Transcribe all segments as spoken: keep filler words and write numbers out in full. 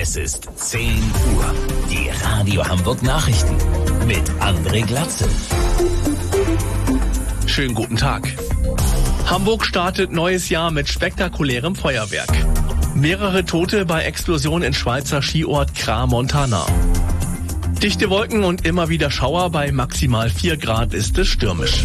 Es ist zehn Uhr. Die Radio Hamburg Nachrichten mit André Glatzel. Schönen guten Tag. Hamburg startet neues Jahr mit spektakulärem Feuerwerk. Mehrere Tote bei Explosion in Schweizer Skiort Crans-Montana. Dichte Wolken und immer wieder Schauer, bei maximal vier Grad ist es stürmisch.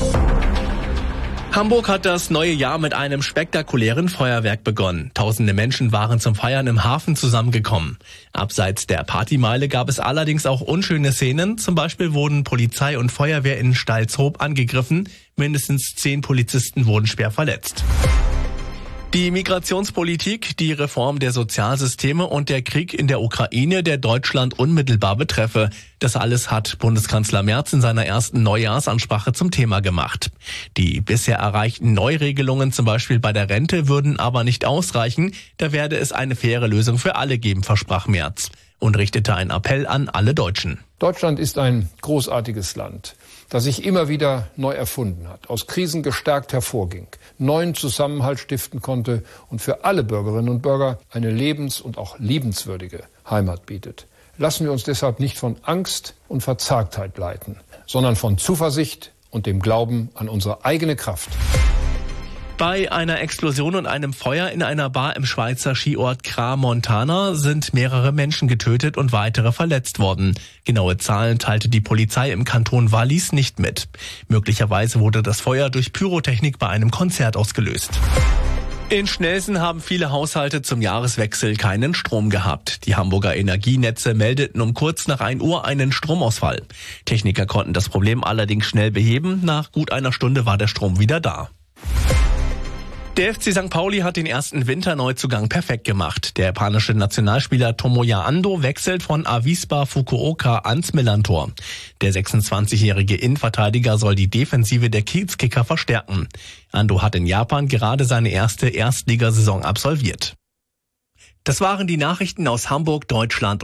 Hamburg hat das neue Jahr mit einem spektakulären Feuerwerk begonnen. Tausende Menschen waren zum Feiern im Hafen zusammengekommen. Abseits der Partymeile gab es allerdings auch unschöne Szenen. Zum Beispiel wurden Polizei und Feuerwehr in Stalzhoop angegriffen. Mindestens zehn Polizisten wurden schwer verletzt. Die Migrationspolitik, die Reform der Sozialsysteme und der Krieg in der Ukraine, der Deutschland unmittelbar betreffe. Das alles hat Bundeskanzler Merz in seiner ersten Neujahrsansprache zum Thema gemacht. Die bisher erreichten Neuregelungen, zum Beispiel bei der Rente, würden aber nicht ausreichen. Da werde es eine faire Lösung für alle geben, versprach Merz und richtete einen Appell an alle Deutschen. Deutschland ist ein großartiges Land, das sich immer wieder neu erfunden hat, aus Krisen gestärkt hervorging, neuen Zusammenhalt stiften konnte und für alle Bürgerinnen und Bürger eine lebens- und auch liebenswürdige Heimat bietet. Lassen wir uns deshalb nicht von Angst und Verzagtheit leiten, sondern von Zuversicht und dem Glauben an unsere eigene Kraft. Bei einer Explosion und einem Feuer in einer Bar im Schweizer Skiort Crans-Montana sind mehrere Menschen getötet und weitere verletzt worden. Genaue Zahlen teilte die Polizei im Kanton Wallis nicht mit. Möglicherweise wurde das Feuer durch Pyrotechnik bei einem Konzert ausgelöst. In Schnelsen haben viele Haushalte zum Jahreswechsel keinen Strom gehabt. Die Hamburger Energienetze meldeten um kurz nach ein Uhr einen Stromausfall. Techniker konnten das Problem allerdings schnell beheben. Nach gut einer Stunde war der Strom wieder da. Der F C Sankt Pauli hat den ersten Winterneuzugang perfekt gemacht. Der japanische Nationalspieler Tomoya Ando wechselt von Avispa Fukuoka ans Millerntor. Der sechsundzwanzigjährige Innenverteidiger soll die Defensive der Kiezkicker verstärken. Ando hat in Japan gerade seine erste Erstligasaison absolviert. Das waren die Nachrichten aus Hamburg, Deutschland.